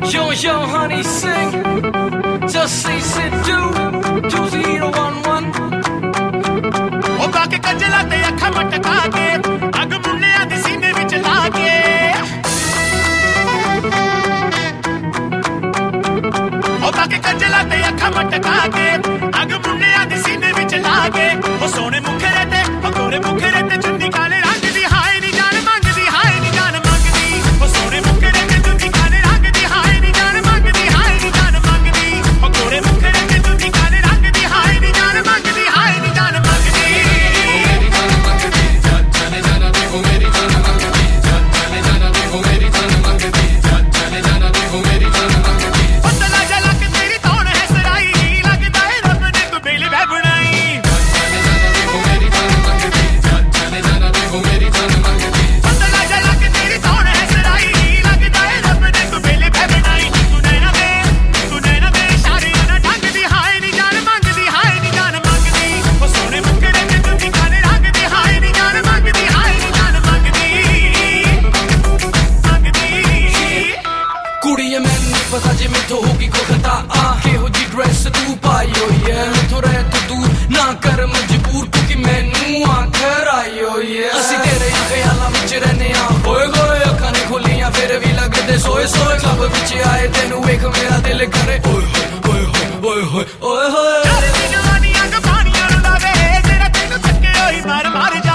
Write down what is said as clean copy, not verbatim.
Yo, yo, honey, sing. Just say, sit, do. 2011. ਉਹ ਬਾਕੇ ਕੰਜਲਾ ਤੇ ਅੱਖਾਂ ਮਟਕਾ ਕੇ ਅੱਗ ਮੁੰਨਿਆਂ ਦੇ ਸੀਨੇ ਵਿੱਚ ਲਾ ਕੇ ਉਹ ਬਾਕੇ ਕੰਜਲਾ ਤੇ ਅੱਖਾਂ ਮਟਕਾ ਕੇ ਅੱਗ ਮੁੰਨਿਆਂ ਦੇ ਸੀਨੇ ਵਿੱਚ ਲਾ ਕੇ ਉਹ ਸੋਹਣੇ ਮੁਖੜੇ ਤੇ ਉਹ ਗੋਰੇ ਮੁਖੜੇ ਤੇ ਚੁੰਨੀ ਕਾਲੇ ਰੰਗ ਦੀ ਹਾਏ ਨੀ ਜਾਨ ਮੰਗਦੀ ਹਾਏ ਨੀ ਜਾਨ ਮੰਗਦੀ ਉਹ ਸੋਹਣੇ ਮੁਖੜੇ ਤੇ ਚੁੰਨੀ ਕਾਲੇ ਰੰਗ ਦੀ ਹਾਏ ਨੀ ਜਾਨ ਮੰਗਦੀ ਹਾਏ ਨੀ ਜਾਨ ਮੰਗਦੀ ਉਹ ਗੋਰੇ ਮੁਖੜੇ ਤੇ ਚੁੰਨੀ ਕਾਲੇ ਰੰਗ ਦੀ ਹਾਏ ਨੀ ਜਾਨ ਮੰਗਦੀ ਹਾਏ ਨੀ ਜਾਨ ਮੰਗਦੀ पता जे मैं तो होगी को खता आके हो जी ड्रेस तू पाई हो ये मैं तो रह तो दूर ना कर मजबूर क्योंकि मैनू आखर आई हो ये असी तेरे ख्यालां विच रहने होए होए अखां ने खोलियां फिर भी लगदे सोए सोए क्लब विच आए तेनू वेख मेरा दिल करे ओए होए ओए होए ओए होए चल दी जवानी अग पानियां नु लावे तेरा तेनू थके होई मार मार